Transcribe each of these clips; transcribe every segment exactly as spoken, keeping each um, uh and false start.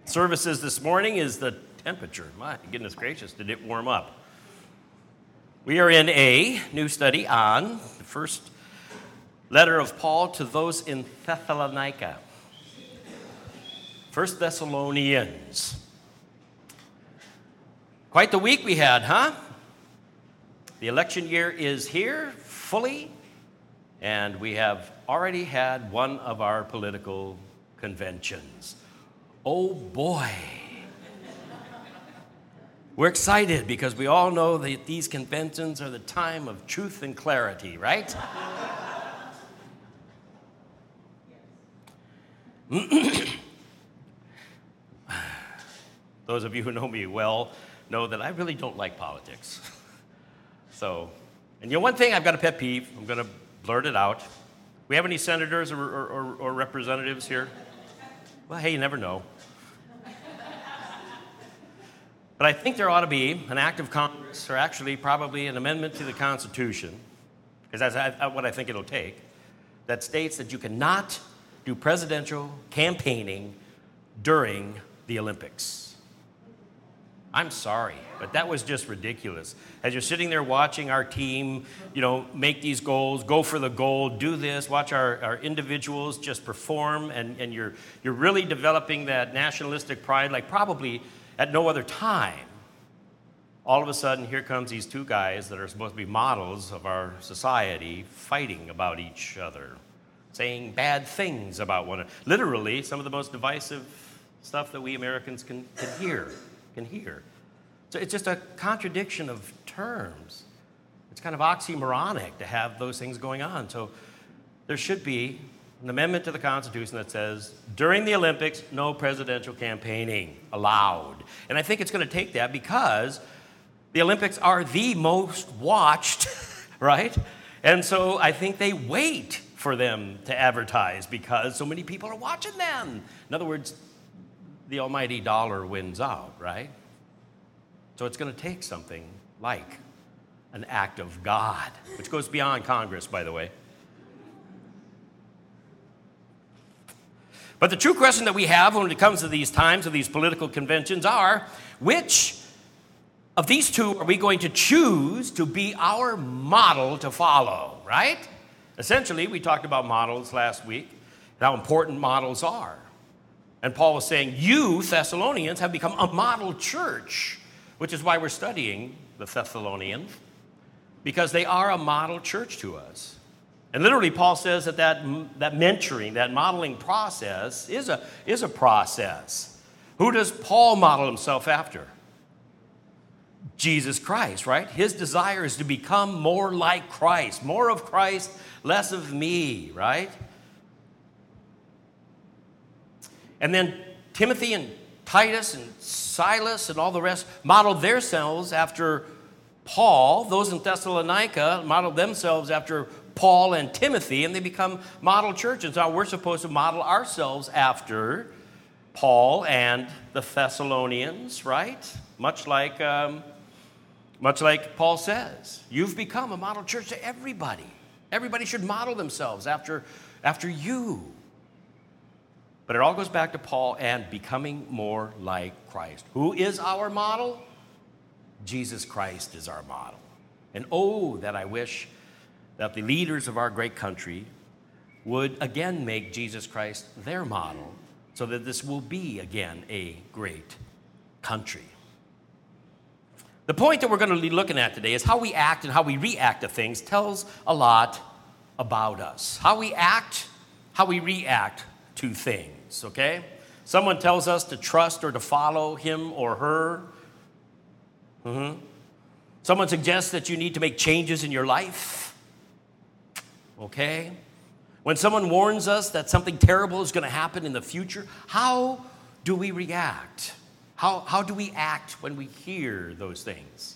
services this morning is the temperature. My goodness gracious, did it warm up? We are in a new study on the first letter of Paul to those in Thessalonica. First Thessalonians. Quite the week we had, huh? The election year is here fully, and we have already had one of our political conventions. Oh boy. We're excited because we all know that these conventions are the time of truth and clarity, right? Those of you who know me well know that I really don't like politics. So, and you know one thing, I've got a pet peeve. I'm going to blurt it out. We have any senators or, or, or representatives here? Well, hey, you never know. But I think there ought to be an act of Congress, or actually probably an amendment to the Constitution, because that's what I think it'll take, that states that you cannot do presidential campaigning during the Olympics. I'm sorry, but that was just ridiculous. As you're sitting there watching our team, you know, make these goals, go for the goal, do this, watch our, our individuals just perform, and, and you're, you're really developing that nationalistic pride like probably at no other time. All of a sudden, here comes these two guys that are supposed to be models of our society fighting about each other, saying bad things about one another. Literally, some of the most divisive stuff that we Americans can, can hear, can hear. So it's just a contradiction of terms. It's kind of oxymoronic to have those things going on. So there should be an amendment to the Constitution that says, during the Olympics, no presidential campaigning allowed. And I think it's going to take that because the Olympics are the most watched, right? And so I think they wait for them to advertise because so many people are watching them. In other words, the almighty dollar wins out, right? So it's going to take something like an act of God, which goes beyond Congress, by the way. But the true question that we have when it comes to these times of these political conventions are, which of these two are we going to choose to be our model to follow, right? Essentially, we talked about models last week, and how important models are. And Paul was saying, you, Thessalonians, have become a model church, which is why we're studying the Thessalonians, because they are a model church to us. And literally, Paul says that that, that mentoring, that modeling process is a, is a process. Who does Paul model himself after? Jesus Christ, right? His desire is to become more like Christ. More of Christ, less of me, right? And then Timothy and Titus and Silas and all the rest modeled themselves after Paul. Those in Thessalonica modeled themselves after Paul and Timothy, and they become model churches. Now we're supposed to model ourselves after Paul and the Thessalonians, right? Much like, um, much like Paul says, you've become a model church to everybody. Everybody should model themselves after, after you. But it all goes back to Paul and becoming more like Christ. Who is our model? Jesus Christ is our model. And oh, that I wish that the leaders of our great country would again make Jesus Christ their model so that this will be again a great country. The point that we're going to be looking at today is how we act and how we react to things tells a lot about us. How we act, how we react to things, okay? Someone tells us to trust or to follow him or her. Mm-hmm. Someone suggests that you need to make changes in your life. Okay? When someone warns us that something terrible is going to happen in the future, how do we react? How, how do we act when we hear those things?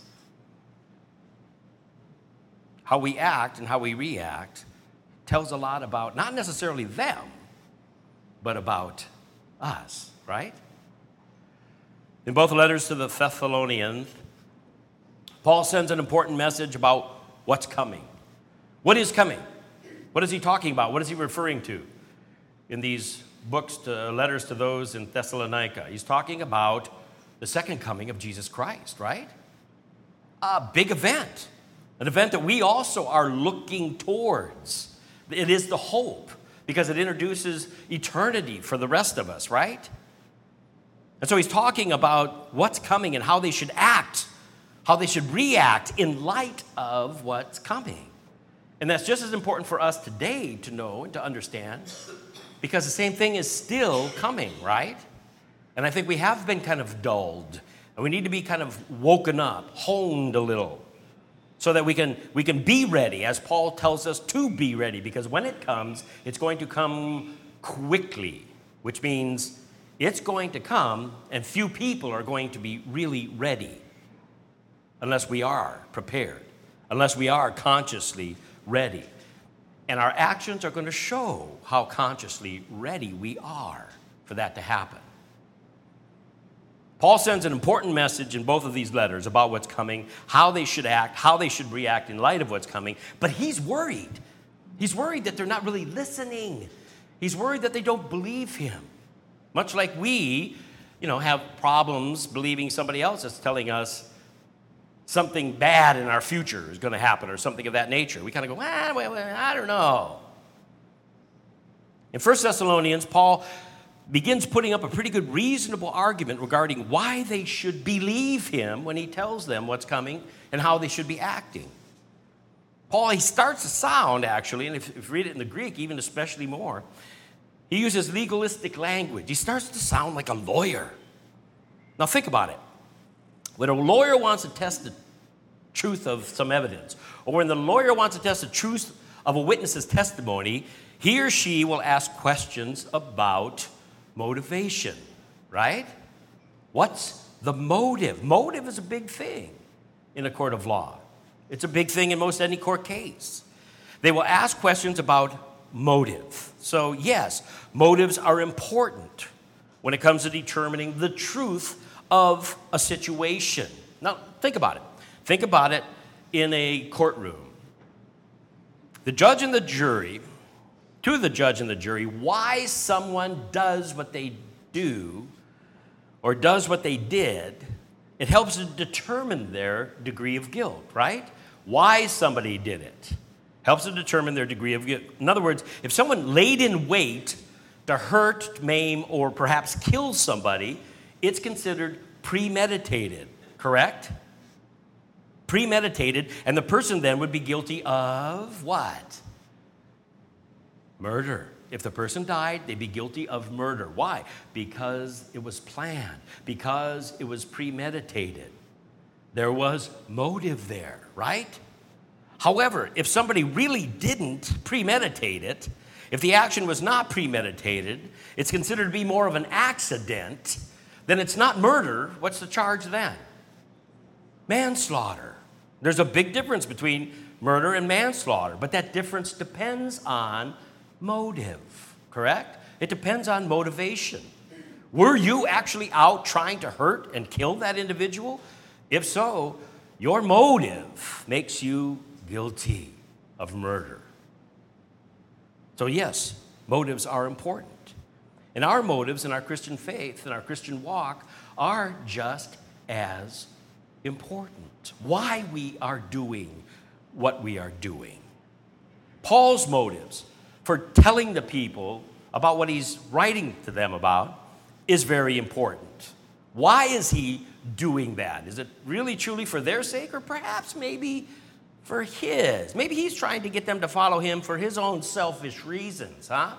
How we act and how we react tells a lot about not necessarily them, but about us, right? In both letters to the Thessalonians, Paul sends an important message about what's coming. What is coming? What is he talking about? What is he referring to in these books, to, letters to those in Thessalonica. He's talking about the second coming of Jesus Christ, right? A big event, an event that we also are looking towards. It is the hope because it introduces eternity for the rest of us, right? And so he's talking about what's coming and how they should act, how they should react in light of what's coming. And that's just as important for us today to know and to understand because the same thing is still coming, right? And I think we have been kind of dulled and we need to be kind of woken up, honed a little so that we can, we can be ready as Paul tells us to be ready because when it comes, it's going to come quickly, which means it's going to come and few people are going to be really ready unless we are prepared, unless we are consciously ready. And our actions are going to show how consciously ready we are for that to happen. Paul sends an important message in both of these letters about what's coming, how they should act, how they should react in light of what's coming. But he's worried. He's worried that they're not really listening. He's worried that they don't believe him. Much like we, you know, have problems believing somebody else is telling us something bad in our future is going to happen or something of that nature. We kind of go, ah, well, I don't know. In First Thessalonians, Paul begins putting up a pretty good reasonable argument regarding why they should believe him when he tells them what's coming and how they should be acting. Paul, he starts to sound, actually, and if, if you read it in the Greek, even especially more, he uses legalistic language. He starts to sound like a lawyer. Now think about it. When a lawyer wants to test the truth of some evidence, or when the lawyer wants to test the truth of a witness's testimony, he or she will ask questions about motivation, right? What's the motive? Motive is a big thing in a court of law. It's a big thing in most any court case. They will ask questions about motive. So yes, motives are important when it comes to determining the truth of a situation. Now, think about it. Think about it in a courtroom. The judge and the jury, to the judge and the jury, why someone does what they do or does what they did, it helps to determine their degree of guilt, right? Why somebody did it helps to determine their degree of guilt. In other words, if someone laid in wait to hurt, maim, or perhaps kill somebody, it's considered premeditated, correct? Premeditated, and the person then would be guilty of what? Murder. If the person died, they'd be guilty of murder. Why? Because it was planned, because it was premeditated. There was motive there, right? However, if somebody really didn't premeditate it, if the action was not premeditated, it's considered to be more of an accident, then it's not murder. What's the charge then? Manslaughter. There's a big difference between murder and manslaughter, but that difference depends on motive, correct? It depends on motivation. Were you actually out trying to hurt and kill that individual? If so, your motive makes you guilty of murder. So yes, motives are important. And our motives in our Christian faith and our Christian walk are just as important. Why we are doing what we are doing. Paul's motives for telling the people about what he's writing to them about is very important. Why is he doing that? Is it really truly for their sake or perhaps maybe for his? Maybe he's trying to get them to follow him for his own selfish reasons, huh?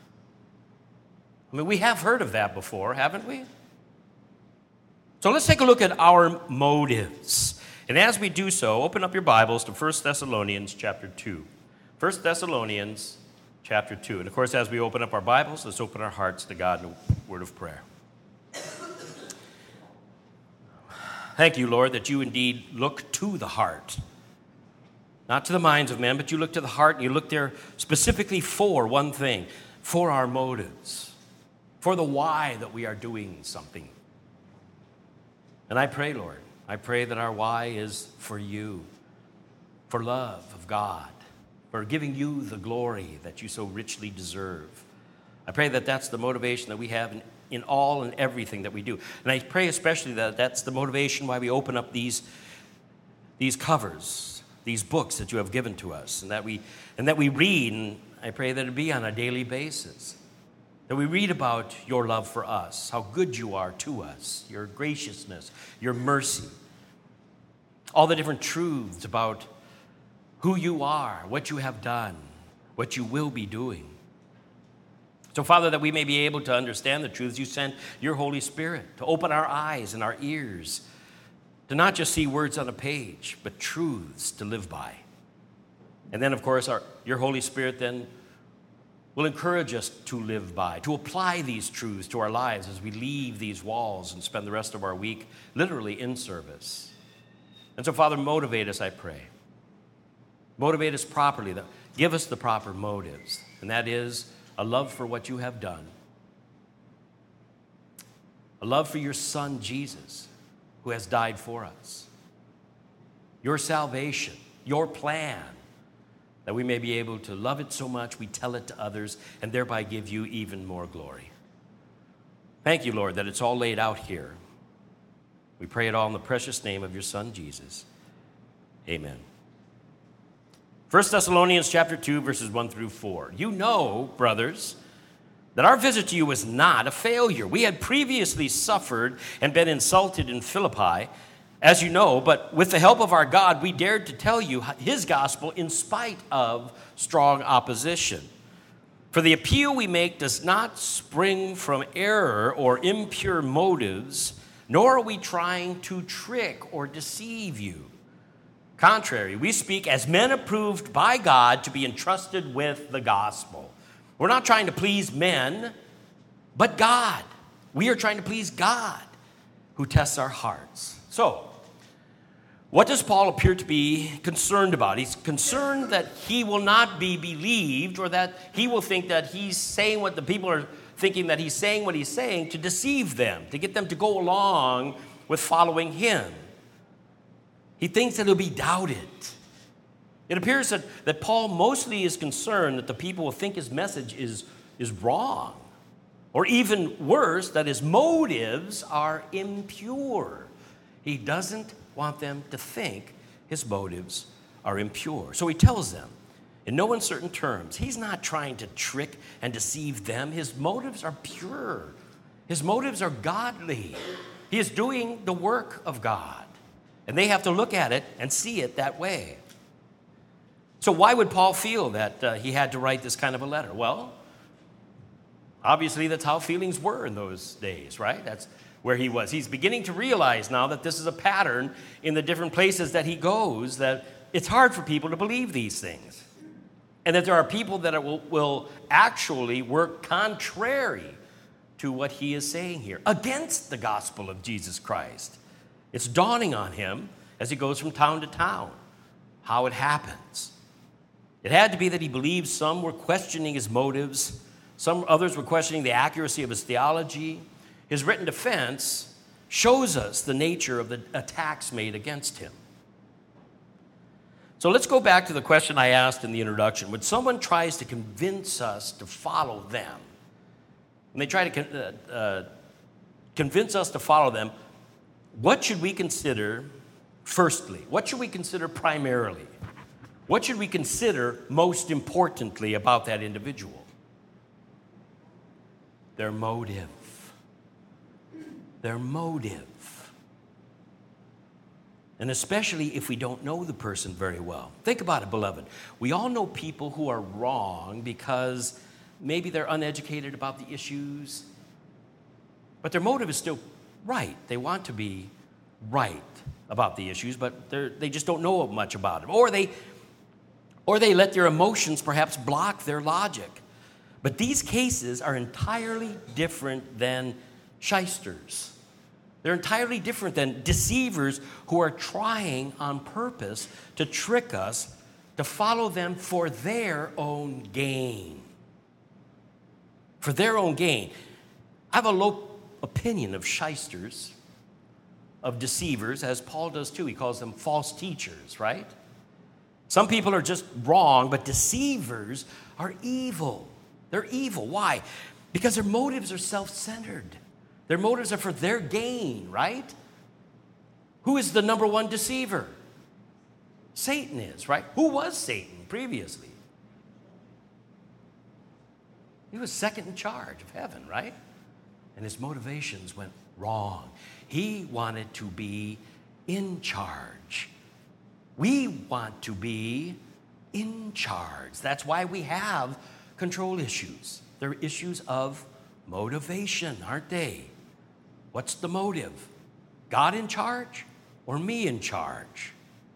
I mean, we have heard of that before, haven't we? So let's take a look at our motives. And as we do so, open up your Bibles to First Thessalonians chapter two. First Thessalonians chapter two. And of course, as we open up our Bibles, let's open our hearts to God in a word of prayer. Thank you, Lord, that you indeed look to the heart. Not to the minds of men, but you look to the heart, and you look there specifically for one thing, for our motives, for the why that we are doing something. And I pray, Lord, I pray that our why is for you, for love of God, for giving you the glory that you so richly deserve. I pray that that's the motivation that we have in, in all and everything that we do. And I pray especially that that's the motivation why we open up these, these covers, these books that you have given to us, and that we and that we read, and I pray that it be on a daily basis. That we read about your love for us, how good you are to us, your graciousness, your mercy, all the different truths about who you are, what you have done, what you will be doing. So, Father, that we may be able to understand the truths, you sent your Holy Spirit to open our eyes and our ears, to not just see words on a page, but truths to live by. And then, of course, our, your Holy Spirit then will encourage us to live by, to apply these truths to our lives as we leave these walls and spend the rest of our week literally in service. And so, Father, motivate us, I pray. Motivate us properly. Give us the proper motives, and that is a love for what you have done, a love for your Son, Jesus, who has died for us, your salvation, your plan, that we may be able to love it so much we tell it to others and thereby give you even more glory. Thank you, Lord, that it's all laid out here. We pray it all in the precious name of your Son, Jesus. Amen. First Thessalonians chapter two, verses one through four. You know, brothers, that our visit to you was not a failure. We had previously suffered and been insulted in Philippi, as you know, but with the help of our God, we dared to tell you his gospel in spite of strong opposition. For the appeal we make does not spring from error or impure motives, nor are we trying to trick or deceive you. Contrary, we speak as men approved by God to be entrusted with the gospel. We're not trying to please men, but God. We are trying to please God, who tests our hearts. So, what does Paul appear to be concerned about? He's concerned that he will not be believed, or that he will think that he's saying what the people are thinking, that he's saying what he's saying to deceive them, to get them to go along with following him. He thinks that he'll be doubted. It appears that, that Paul mostly is concerned that the people will think his message is, is wrong, or even worse, that his motives are impure. He doesn't want them to think his motives are impure. So he tells them, in no uncertain terms, he's not trying to trick and deceive them. His motives are pure. His motives are godly. He is doing the work of God. And they have to look at it and see it that way. So why would Paul feel that uh, he had to write this kind of a letter? Well, obviously that's how feelings were in those days, right? That's where he was. He's beginning to realize now that this is a pattern in the different places that he goes, that it's hard for people to believe these things. And that there are people that will, will actually work contrary to what he is saying here, against the gospel of Jesus Christ. It's dawning on him as he goes from town to town how it happens. It had to be that he believed some were questioning his motives, some others were questioning the accuracy of his theology. His written defense shows us the nature of the attacks made against him. So let's go back to the question I asked in the introduction. When someone tries to convince us to follow them, when they try to uh, uh, convince us to follow them, what should we consider firstly? What should we consider primarily? What should we consider most importantly about that individual? Their motive. Their motive. And especially if we don't know the person very well. Think about it, beloved. We all know people who are wrong because maybe they're uneducated about the issues, but their motive is still right. They want to be right about the issues, but they just don't know much about it. Or they, or they let their emotions perhaps block their logic. But these cases are entirely different than shysters. They're entirely different than deceivers who are trying on purpose to trick us to follow them for their own gain. For their own gain. I have a low opinion of shysters, of deceivers, as Paul does too. He calls them false teachers, right? Some people are just wrong, but deceivers are evil. They're evil. Why? Because their motives are self-centered. Their motives are for their gain, right? Who is the number one deceiver? Satan is, right? Who was Satan previously? He was second in charge of heaven, right? And his motivations went wrong. He wanted to be in charge. We want to be in charge. That's why we have control issues. They're issues of motivation, aren't they? What's the motive? God in charge or me in charge?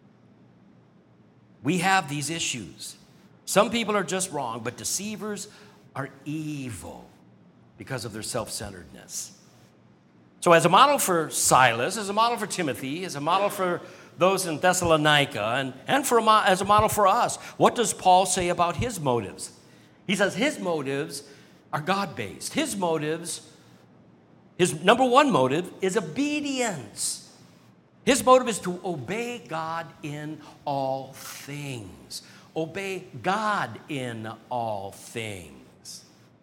We have these issues. Some people are just wrong, but deceivers are evil because of their self-centeredness. So as a model for Silas, as a model for Timothy, as a model for those in Thessalonica, and, and for a mo- as a model for us, what does Paul say about his motives? He says his motives are God-based. His motives, his number one motive is obedience. His motive is to obey God in all things. Obey God in all things.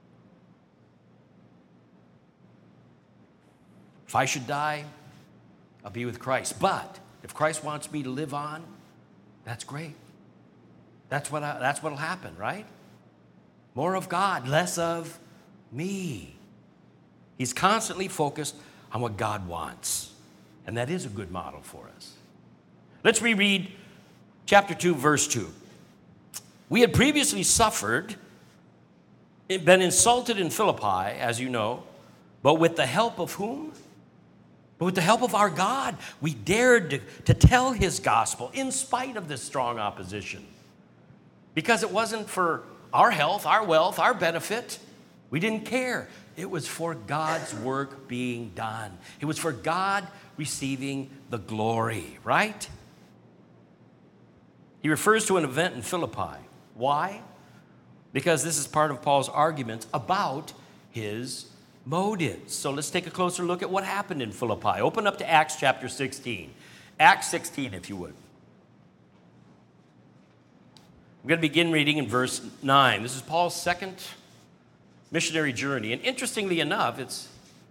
If I should die, I'll be with Christ. But if Christ wants me to live on, that's great. That's what I, that's what'll happen, right? More of God, less of me. He's constantly focused on what God wants. And that is a good model for us. Let's reread chapter two, verse two. We had previously suffered, been insulted in Philippi, as you know, but with the help of whom? But with the help of our God, we dared to, to tell his gospel in spite of this strong opposition. Because it wasn't for our health, our wealth, our benefit. We didn't care. It was for God's work being done. It was for God receiving the glory, right? He refers to an event in Philippi. Why? Because this is part of Paul's arguments about his motives. So let's take a closer look at what happened in Philippi. Open up to Acts chapter sixteen. Acts sixteen, if you would. I'm going to begin reading in verse nine. This is Paul's second missionary journey. And interestingly enough, it's,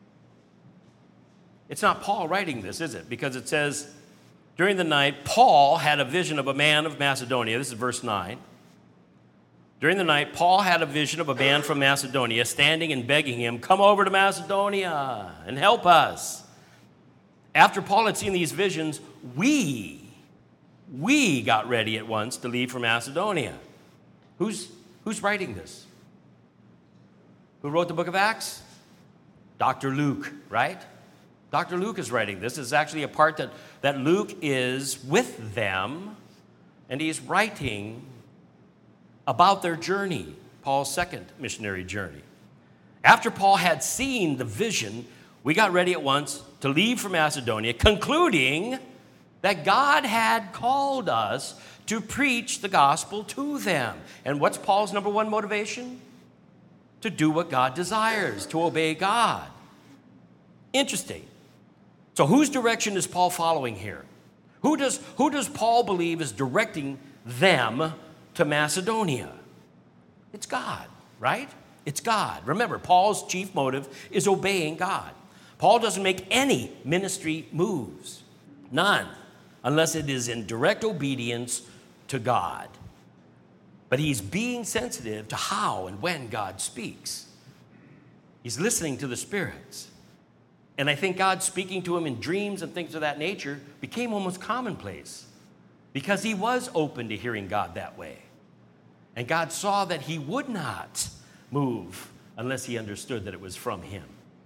it's not Paul writing this, is it? Because it says, during the night, Paul had a vision of a man of Macedonia. This is verse nine. During the night, Paul had a vision of a man from Macedonia standing and begging him, come over to Macedonia and help us. After Paul had seen these visions, we, we got ready at once to leave for Macedonia. Who's, who's writing this? Who wrote the book of Acts? Doctor Luke, right? Doctor Luke is writing this. This is actually a part that, that Luke is with them, and he's writing about their journey, Paul's second missionary journey. After Paul had seen the vision, we got ready at once to leave for Macedonia, concluding that God had called us to preach the gospel to them. And what's Paul's number one motivation? To do what God desires, to obey God. Interesting. So whose direction is Paul following here? Who does, who does Paul believe is directing them to Macedonia? It's God, right? It's God. Remember, Paul's chief motive is obeying God. Paul doesn't make any ministry moves, none, unless it is in direct obedience to God. But he's being sensitive to how and when God speaks. He's listening to the spirits. And I think God speaking to him in dreams and things of that nature became almost commonplace because he was open to hearing God that way. And God saw that he would not move unless he understood that it was from him.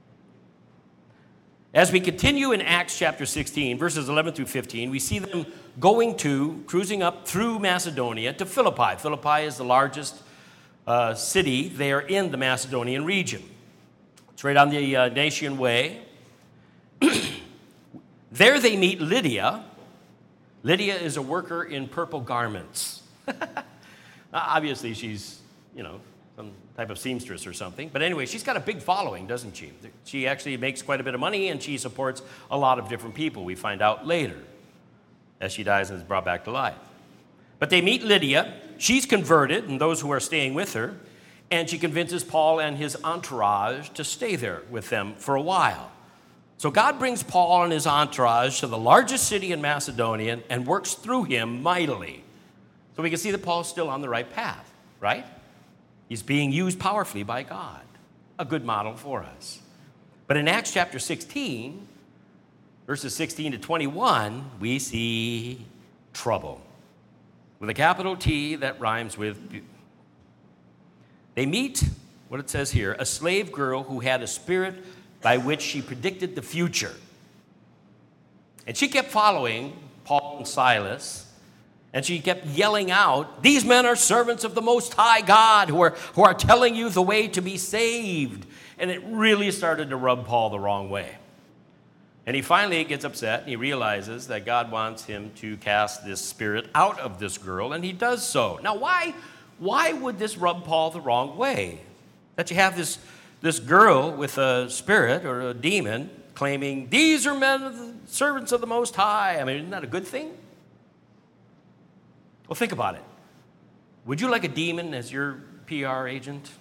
As we continue in Acts chapter sixteen, verses eleven through fifteen, we see them going to, cruising up through Macedonia to Philippi. Philippi is the largest uh, city there in the Macedonian region. It's right on the uh, Dacian Way. There they meet Lydia. Lydia is a worker in purple garments. Obviously, she's, you know, some type of seamstress or something. But anyway, she's got a big following, doesn't she? She actually makes quite a bit of money, and she supports a lot of different people. We find out later as she dies and is brought back to life. But they meet Lydia. She's converted, and those who are staying with her. And she convinces Paul and his entourage to stay there with them for a while. So God brings Paul and his entourage to the largest city in Macedonia and works through him mightily. So we can see that Paul's still on the right path, right? He's being used powerfully by God, a good model for us. But in Acts chapter sixteen, verses sixteen to twenty-one, we see trouble with a capital T that rhymes with. They meet, what it says here, a slave girl who had a spirit by which she predicted the future. And she kept following Paul and Silas, and she kept yelling out, "These men are servants of the Most High God who are, who are telling you the way to be saved." And it really started to rub Paul the wrong way. And he finally gets upset, and he realizes that God wants him to cast this spirit out of this girl, and he does so. Now, why, why would this rub Paul the wrong way? That you have this This girl with a spirit or a demon claiming, "These are men of the servants of the Most High." I mean, isn't that a good thing? Well, think about it. Would you like a demon as your P R agent?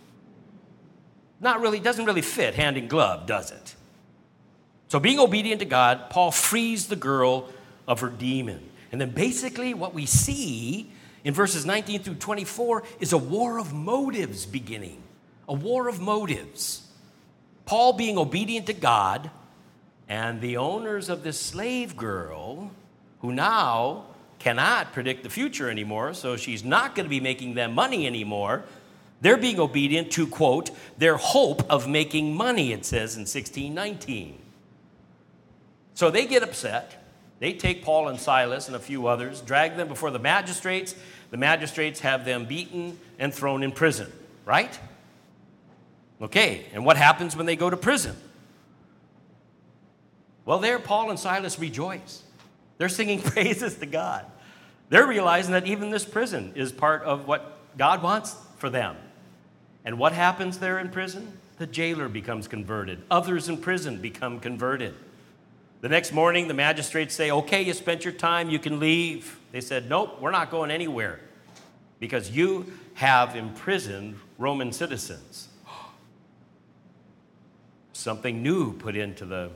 Not really, doesn't really fit hand in glove, does it? So being obedient to God, Paul frees the girl of her demon. And then basically what we see in verses nineteen through twenty-four is a war of motives beginning. A war of motives. Paul being obedient to God, and the owners of this slave girl, who now cannot predict the future anymore, so she's not going to be making them money anymore. They're being obedient to, quote, their hope of making money, it says in sixteen nineteen. So they get upset. They take Paul and Silas and a few others, drag them before the magistrates. The magistrates have them beaten and thrown in prison, right? Okay, and what happens when they go to prison? Well, there Paul and Silas rejoice. They're singing praises to God. They're realizing that even this prison is part of what God wants for them. And what happens there in prison? The jailer becomes converted. Others in prison become converted. The next morning, the magistrates say, "Okay, you spent your time, you can leave." They said, "Nope, we're not going anywhere because you have imprisoned Roman citizens." Something new put into the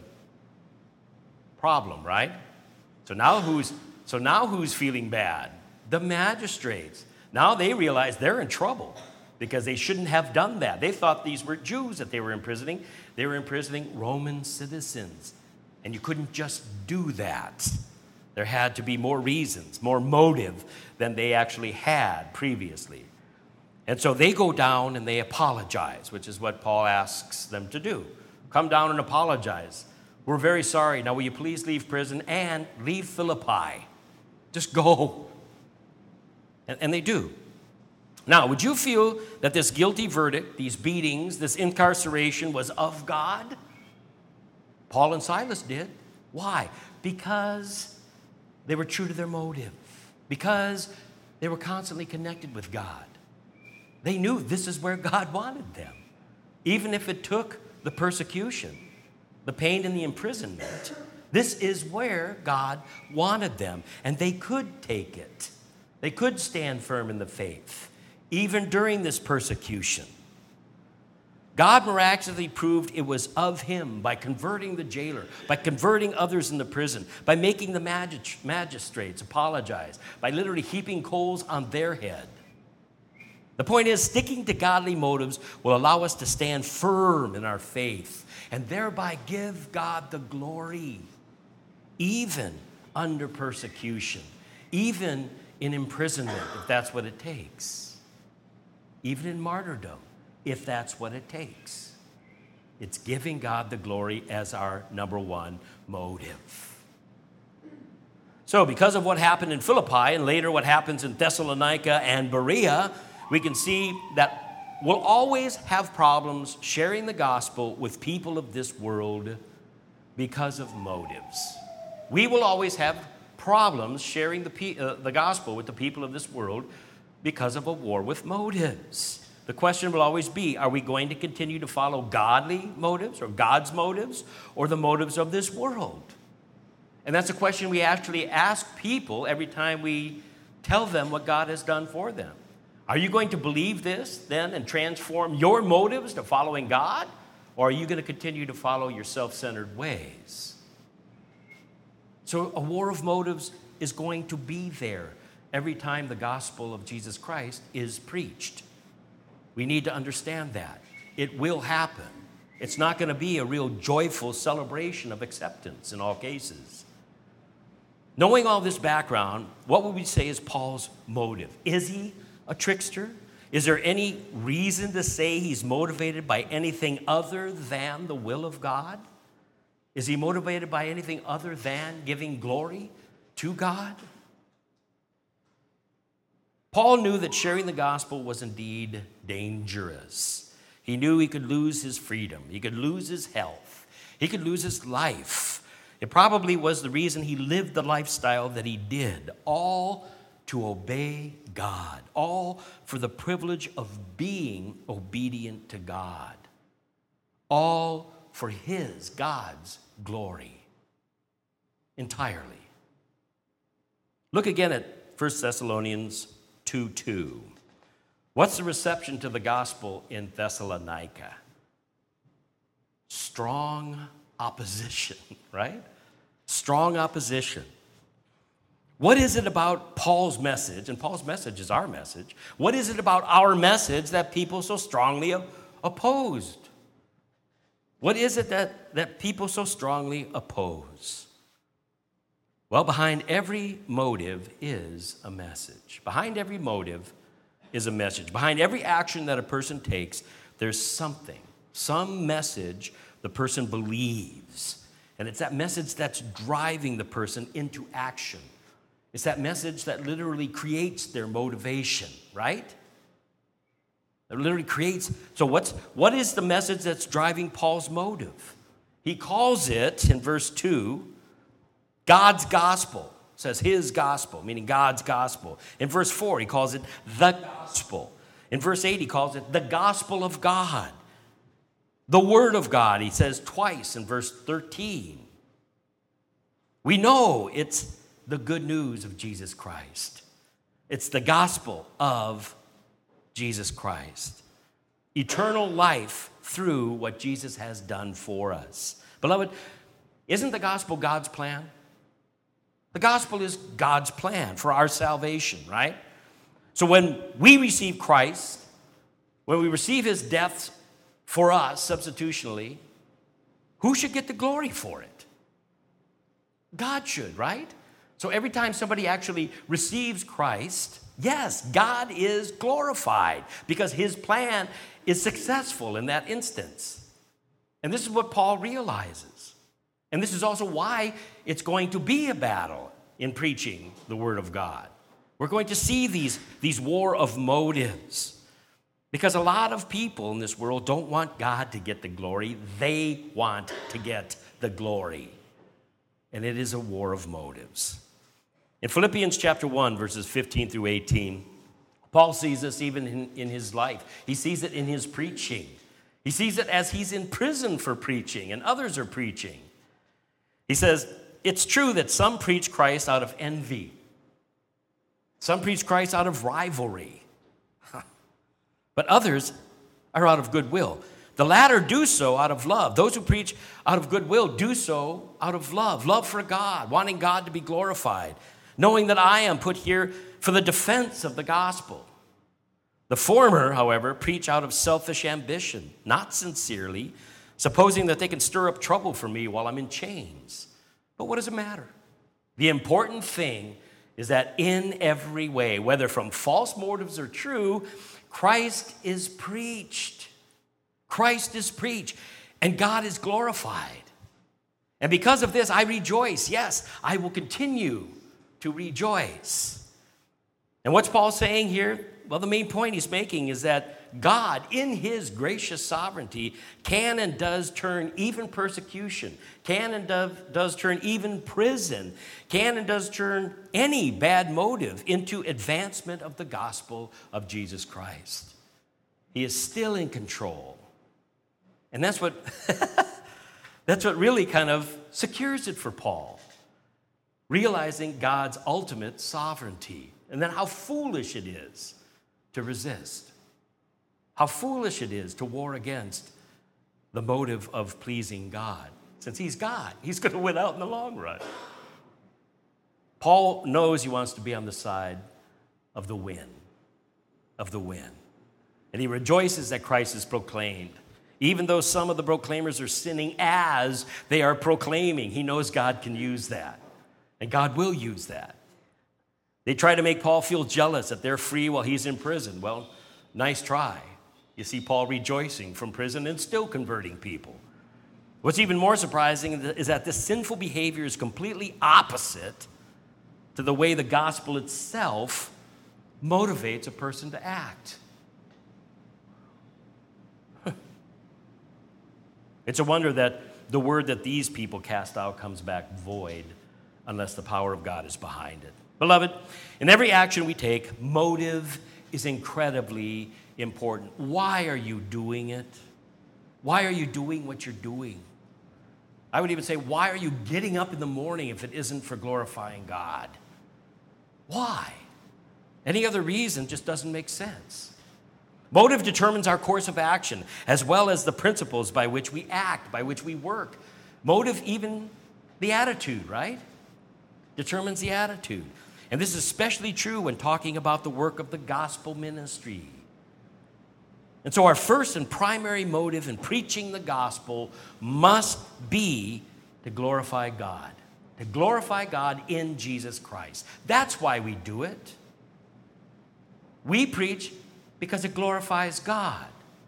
problem, right? So now who's so now who's feeling bad? The magistrates. Now they realize they're in trouble because they shouldn't have done that. They thought these were Jews that they were imprisoning. They were imprisoning Roman citizens. And you couldn't just do that. There had to be more reasons, more motive than they actually had previously. And so they go down and they apologize, which is what Paul asks them to do. Come down and apologize. We're very sorry. Now, will you please leave prison and leave Philippi? Just go. And, and they do. Now, would you feel that this guilty verdict, these beatings, this incarceration was of God? Paul and Silas did. Why? Because they were true to their motive. Because they were constantly connected with God. They knew this is where God wanted them. Even if it took the persecution, the pain and the imprisonment, this is where God wanted them. And they could take it. They could stand firm in the faith, even during this persecution. God miraculously proved it was of him by converting the jailer, by converting others in the prison, by making the magis- magistrates apologize, by literally heaping coals on their head. The point is, sticking to godly motives will allow us to stand firm in our faith and thereby give God the glory, even under persecution, even in imprisonment, if that's what it takes, even in martyrdom, if that's what it takes. It's giving God the glory as our number one motive. So because of what happened in Philippi and later what happens in Thessalonica and Berea, we can see that we'll always have problems sharing the gospel with people of this world because of motives. We will always have problems sharing the, uh, the gospel with the people of this world because of a war with motives. The question will always be, are we going to continue to follow godly motives or God's motives or the motives of this world? And that's a question we actually ask people every time we tell them what God has done for them. Are you going to believe this then and transform your motives to following God? Or are you going to continue to follow your self-centered ways? So a war of motives is going to be there every time the gospel of Jesus Christ is preached. We need to understand that. It will happen. It's not going to be a real joyful celebration of acceptance in all cases. Knowing all this background, what would we say is Paul's motive? Is he a trickster? Is there any reason to say he's motivated by anything other than the will of God? Is he motivated by anything other than giving glory to God? Paul knew that sharing the gospel was indeed dangerous. He knew he could lose his freedom. He could lose his health. He could lose his life. It probably was the reason he lived the lifestyle that he did, all to obey God, all for the privilege of being obedient to God, all for his, God's glory, entirely. Look again at First Thessalonians two two. What's the reception to the gospel in Thessalonica? Strong opposition, right? Strong opposition. What is it about Paul's message, and Paul's message is our message, what is it about our message that people so strongly opposed? What is it that, that people so strongly oppose? Well, behind every motive is a message. Behind every motive is a message. Behind every action that a person takes, there's something, some message the person believes. And it's that message that's driving the person into action. It's that message that literally creates their motivation, right? It literally creates. So what's what is the message that's driving Paul's motive? He calls it, in verse two, God's gospel. It says his gospel, meaning God's gospel. In verse four, he calls it the gospel. In verse eight, he calls it the gospel of God. The word of God, he says twice in verse thirteen. We know it's the good news of Jesus Christ. It's the gospel of Jesus Christ. Eternal life through what Jesus has done for us. Beloved, isn't the gospel God's plan? The gospel is God's plan for our salvation, right? So when we receive Christ, when we receive his death for us substitutionally, who should get the glory for it? God should, right? So every time somebody actually receives Christ, yes, God is glorified because his plan is successful in that instance. And this is what Paul realizes. And this is also why it's going to be a battle in preaching the word of God. We're going to see these, these war of motives because a lot of people in this world don't want God to get the glory. They want to get the glory. And it is a war of motives. In Philippians chapter one, verses fifteen through eighteen, Paul sees this even in, in his life. He sees it in his preaching. He sees it as he's in prison for preaching and others are preaching. He says, it's true that some preach Christ out of envy. Some preach Christ out of rivalry. But others are out of goodwill. The latter do so out of love. Those who preach out of goodwill do so out of love. Love for God, wanting God to be glorified. Knowing that I am put here for the defense of the gospel. The former, however, preach out of selfish ambition, not sincerely, supposing that they can stir up trouble for me while I'm in chains. But what does it matter? The important thing is that in every way, whether from false motives or true, Christ is preached. Christ is preached, and God is glorified. And because of this, I rejoice. Yes, I will continue to rejoice. And what's Paul saying here? Well, the main point he's making is that God, in his gracious sovereignty, can and does turn even persecution, can and does, does turn even prison, can and does turn any bad motive into advancement of the gospel of Jesus Christ. He is still in control. And that's what, that's what really kind of secures it for Paul. Realizing God's ultimate sovereignty, and then how foolish it is to resist. How foolish it is to war against the motive of pleasing God. Since he's God, he's going to win out in the long run. Paul knows he wants to be on the side of the win, of the win. And he rejoices that Christ is proclaimed. Even though some of the proclaimers are sinning as they are proclaiming, he knows God can use that. And God will use that. They try to make Paul feel jealous that they're free while he's in prison. Well, nice try. You see Paul rejoicing from prison and still converting people. What's even more surprising is that this sinful behavior is completely opposite to the way the gospel itself motivates a person to act. It's a wonder that the word that these people cast out comes back void unless the power of God is behind it. Beloved, in every action we take, motive is incredibly important. Why are you doing it? Why are you doing what you're doing? I would even say, why are you getting up in the morning if it isn't for glorifying God? Why? Any other reason just doesn't make sense. Motive determines our course of action, as well as the principles by which we act, by which we work. Motive, even the attitude, right? Determines the attitude. And this is especially true when talking about the work of the gospel ministry. And so our first and primary motive in preaching the gospel must be to glorify God. To glorify God in Jesus Christ. That's why we do it. We preach because it glorifies God.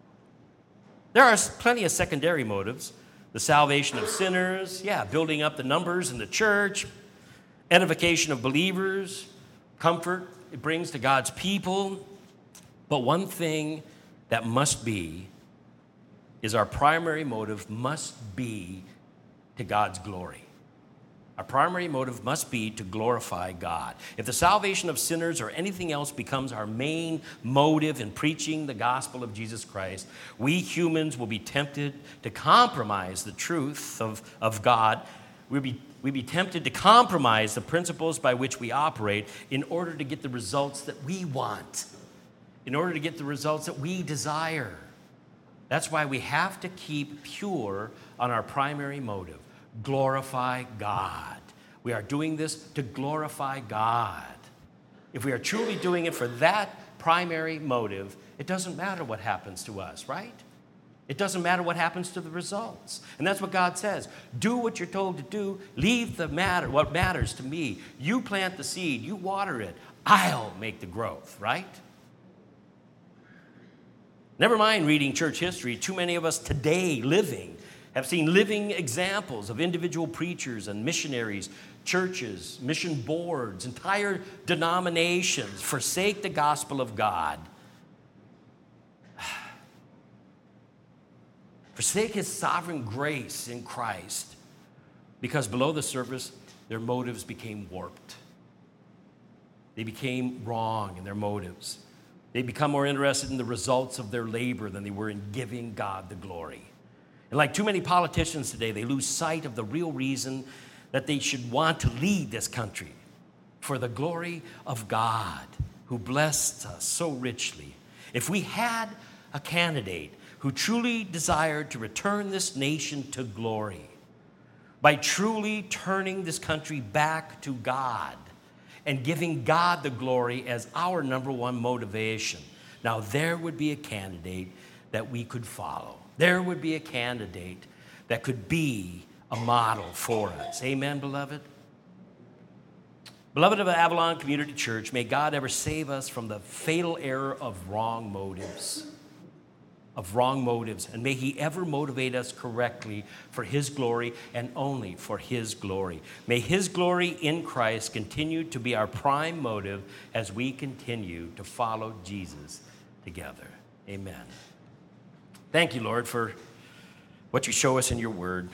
There are plenty of secondary motives. The salvation of sinners, yeah, building up the numbers in the church, edification of believers, comfort it brings to God's people. But one thing that must be is our primary motive must be to God's glory. Our primary motive must be to glorify God. If the salvation of sinners or anything else becomes our main motive in preaching the gospel of Jesus Christ, we humans will be tempted to compromise the truth of, of God. We'll be, we'll be tempted to compromise the principles by which we operate in order to get the results that we want, in order to get the results that we desire. That's why we have to keep pure on our primary motive. Glorify God. We are doing this to glorify God. If we are truly doing it for that primary motive, it doesn't matter what happens to us, right? It doesn't matter what happens to the results. And that's what God says. Do what you're told to do. Leave the matter, what matters to me. You plant the seed. You water it. I'll make the growth, right? Never mind reading church history. Too many of us today living have seen living examples of individual preachers and missionaries, churches, mission boards, entire denominations forsake the gospel of God. Forsake his sovereign grace in Christ because below the surface, their motives became warped. They became wrong in their motives. They become more interested in the results of their labor than they were in giving God the glory. And like too many politicians today, they lose sight of the real reason that they should want to lead this country for the glory of God who blessed us so richly. If we had a candidate who truly desired to return this nation to glory by truly turning this country back to God and giving God the glory as our number one motivation, now there would be a candidate that we could follow. There would be a candidate that could be a model for us. Amen, beloved? Beloved of Avalon Community Church, may God ever save us from the fatal error of wrong motives, of wrong motives, and may he ever motivate us correctly for his glory and only for his glory. May his glory in Christ continue to be our prime motive as we continue to follow Jesus together. Amen. Thank you, Lord, for what you show us in your word.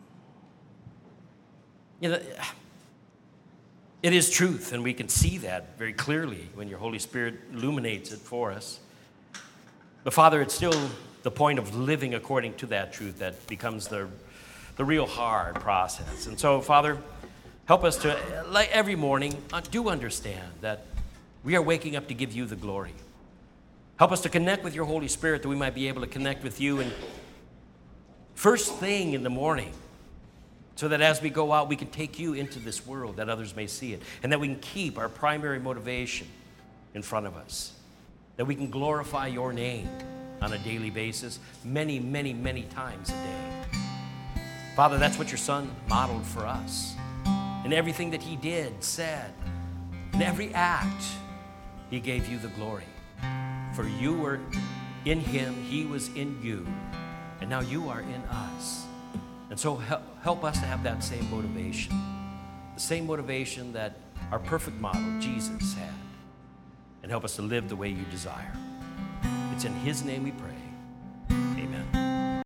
You know, it is truth, and we can see that very clearly when your Holy Spirit illuminates it for us. But, Father, it's still the point of living according to that truth that becomes the, the real hard process. And so, Father, help us to, like every morning, uh, do understand that we are waking up to give you the glory. Help us to connect with your Holy Spirit that we might be able to connect with you and first thing in the morning, so that as we go out, we can take you into this world that others may see it, and that we can keep our primary motivation in front of us, that we can glorify your name on a daily basis, many, many, many times a day. Father, that's what your Son modeled for us. In everything that he did, said, in every act, he gave you the glory. For you were in him, he was in you, and now you are in us. And so help, help us to have that same motivation, the same motivation that our perfect model, Jesus, had, and help us to live the way you desire. It's in his name we pray.